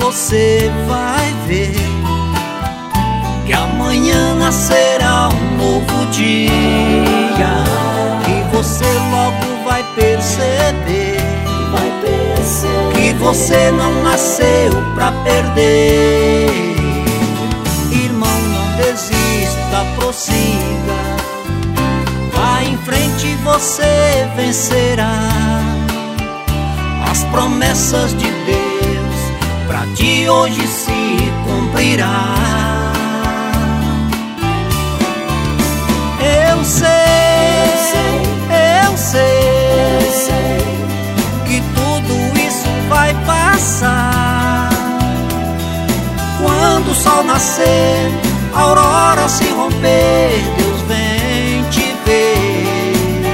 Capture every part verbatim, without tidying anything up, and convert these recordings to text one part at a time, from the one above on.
você vai ver que amanhã nascerá um novo dia, e você logo vai perceber, vai perceber que você não nasceu pra perder. Irmão, não desista, prossiga, vá em frente, você vencerá. As promessas de Deus pra ti hoje se cumprirá. Eu sei, eu sei que tudo isso vai passar. Quando o sol nascer, a aurora se romper, Deus vem te ver.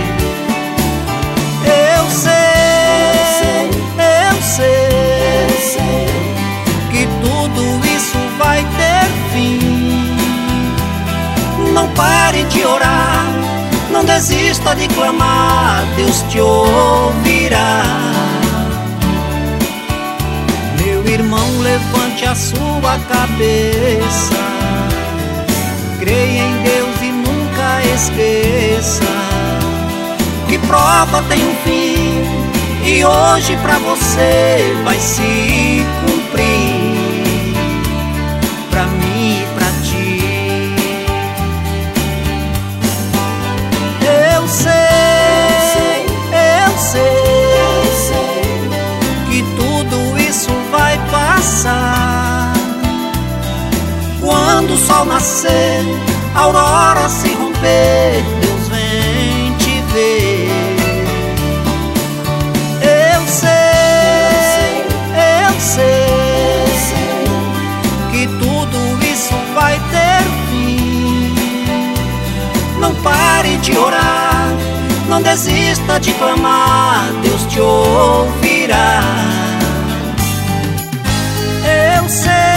Eu sei, eu sei que tudo isso vai ter fim. Não pare de orar, não desista de clamar, Deus te ouvirá. Meu irmão, levante a sua cabeça, creia em Deus e nunca esqueça que prova tem um fim, e hoje pra você vai se cumprir, pra mim e pra ti. Eu sei, eu sei que tudo isso vai passar. Quando o sol nascer, a aurora se romper, Deus vem te ver. Eu sei, eu sei que tudo isso vai ter fim. Não pare de orar, não desista de clamar, Deus te ouvirá. Eu sei,